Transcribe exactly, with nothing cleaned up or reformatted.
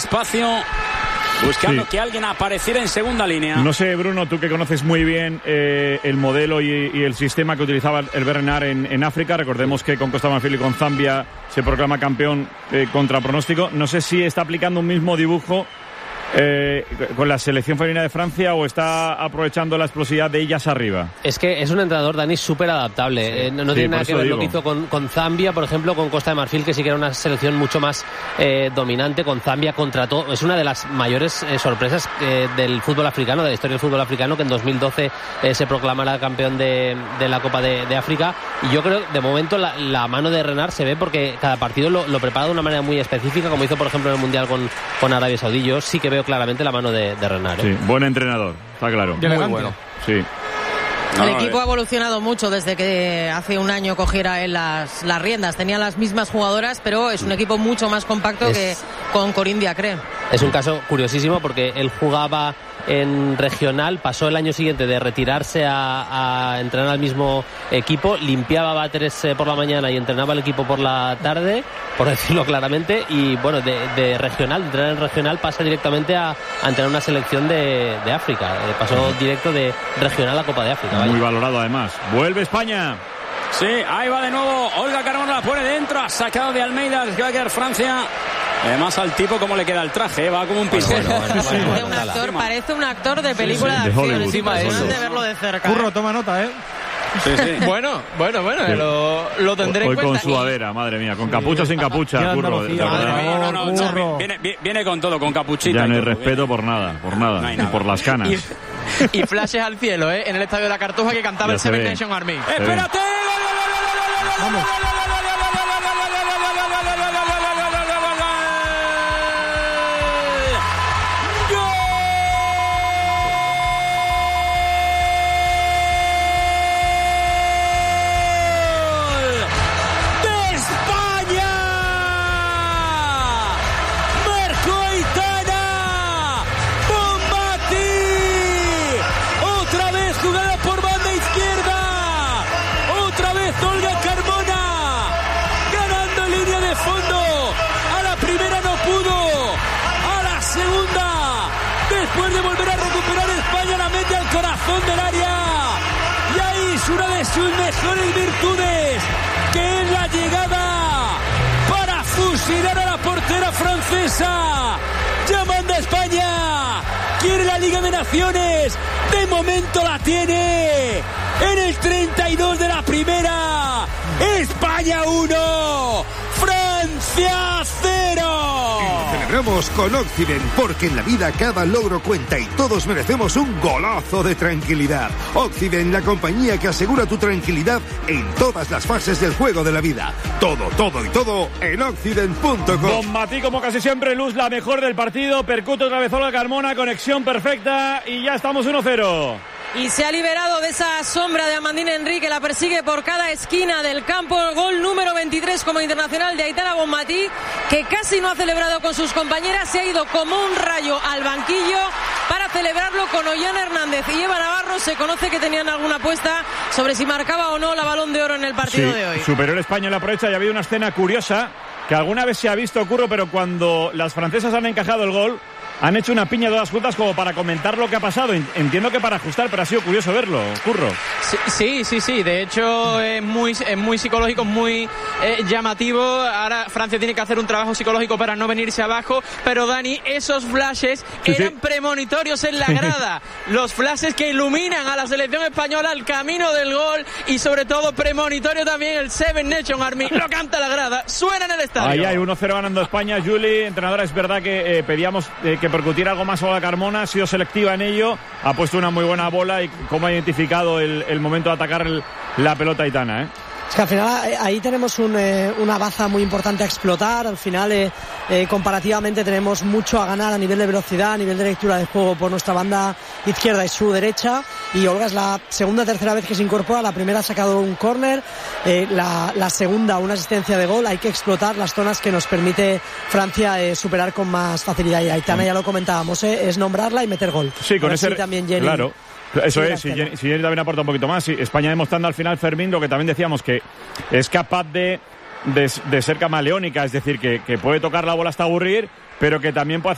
espacio, buscando sí. que alguien apareciera en segunda línea. No sé, Bruno, tú que conoces muy bien eh, el modelo y, y el sistema que utilizaba el Bernard en, en África. Recordemos que con Costa de Marfil y con Zambia se proclama campeón eh, contra pronóstico. No sé si está aplicando un mismo dibujo Eh, con la selección femenina de Francia o está aprovechando la explosividad de ellas arriba. Es que es un entrenador, Dani, súper adaptable. Sí. Eh, no no sí, tiene nada que ver digo. lo que hizo con, con Zambia, por ejemplo, con Costa de Marfil, que sí que era una selección mucho más eh, dominante. Con Zambia contrató, es una de las mayores eh, sorpresas eh, del fútbol africano, de la historia del fútbol africano, que en dos mil doce eh, se proclamará campeón de, de la Copa de, de África. Y yo creo, de momento, la, la mano de Renard se ve porque cada partido lo, lo prepara de una manera muy específica, como hizo, por ejemplo, en el Mundial con, con Arabia Saudí. Yo sí que veo claramente la mano de, de Renard. ¿eh? Sí, buen entrenador, está claro. Muy bueno. Sí. El no, equipo eh. ha evolucionado mucho desde que hace un año cogiera él las, las riendas. Tenía las mismas jugadoras, pero es un equipo mucho más compacto es, que con Corinne Diacre. Es un caso curiosísimo porque él jugaba en regional, pasó el año siguiente de retirarse a, a entrenar al mismo equipo, limpiaba váteres eh, por la mañana y entrenaba al equipo por la tarde, por decirlo claramente, y bueno, de, de regional, de entrenar en regional pasa directamente a, a entrenar una selección de, de África. Eh, pasó directo de regional a Copa de África. Muy vaya. valorado además. Vuelve España. Sí, ahí va de nuevo Olga Carmona, la pone dentro, ha sacado de Almeida el Gagger Francia. Además al tipo cómo le queda el traje, ¿eh? Va como un pincel. Bueno, bueno, bueno, bueno, un actor, parece un actor de película sí, sí, de, de acción. Encima de eso. De verlo de cerca. Curro, toma nota, ¿eh? Sí, sí. Bueno, bueno, bueno, sí. lo, lo tendré Hoy en cuenta. Hoy con sudadera, madre mía, con capucha o sin capucha, Curro. Madre mía, no, no, no, viene, viene con todo, con capuchita. Ya no hay todo, respeto viene. por nada, por nada, no ni por las canas. Y, y flashes al cielo, ¿eh? En el estadio de la Cartuja que cantaba ya el Seven Nation Army. ¡Espérate! Vamos. Después de volver a recuperar España, la mete al corazón del área. Y ahí es una de sus mejores virtudes, que es la llegada para fusilar a la portera francesa. Ya manda España. Quiere la Liga de Naciones. De momento la tiene. En el treinta y dos de la primera. España uno. Francia cero. Y celebramos con Occident, porque en la vida cada logro cuenta y todos merecemos un golazo de tranquilidad. Occident, la compañía que asegura tu tranquilidad en todas las fases del juego de la vida. Todo, todo y todo en Occident punto com. Don Matí, como casi siempre, luz la mejor del partido. Percute otra vez Olga Carmona, conexión perfecta y ya estamos uno cero. Y se ha liberado de esa sombra de Amandine Henry, la persigue por cada esquina del campo. Gol número veintitrés como internacional de Aitana Bonmatí, que casi no ha celebrado con sus compañeras. Se ha ido como un rayo al banquillo para celebrarlo con Ollana Hernández y Eva Navarro. Se conoce que tenían alguna apuesta sobre si marcaba o no la Balón de Oro en el partido sí, de hoy. Superior España en la aprovecha y ha habido una escena curiosa que alguna vez se ha visto, Curro, pero cuando las francesas han encajado el gol, han hecho una piña todas juntas como para comentar lo que ha pasado. Entiendo que para ajustar, pero ha sido curioso verlo, Curro. Sí, sí, sí. De hecho, es muy, es muy psicológico, muy eh, llamativo. Ahora Francia tiene que hacer un trabajo psicológico para no venirse abajo. Pero, Dani, esos flashes sí, eran sí. premonitorios en la grada. Los flashes que iluminan a la selección española al camino del gol. Y, sobre todo, premonitorio también el Seven Nation Army. Lo canta la grada. Suena en el estadio. Ahí hay uno cero ganando España. Juli, entrenadora, es verdad que eh, pedíamos eh, que percutiera algo más a la Carmona, ha sido selectiva en ello, ha puesto una muy buena bola y cómo ha identificado el, el momento de atacar el, la pelota Aitana, ¿eh? Es que al final ahí tenemos un, eh, una baza muy importante a explotar. Al final eh, eh, comparativamente tenemos mucho a ganar a nivel de velocidad, a nivel de lectura de juego por nuestra banda izquierda y su derecha. Y Olga es la segunda o tercera vez que se incorpora. La primera ha sacado un córner, eh, la, la segunda una asistencia de gol. Hay que explotar las zonas que nos permite Francia eh, superar con más facilidad. Y Aitana, ya lo comentábamos, eh, es nombrarla y meter gol. Sí, con ese... también Jenny, claro. Eso sí, es, si Jenny, si Jenny también aporta un poquito más. Sí, España demostrando al final, Fermín, lo que también decíamos, que es capaz de, de, de ser camaleónica, es decir, que, que puede tocar la bola hasta aburrir, pero que también puede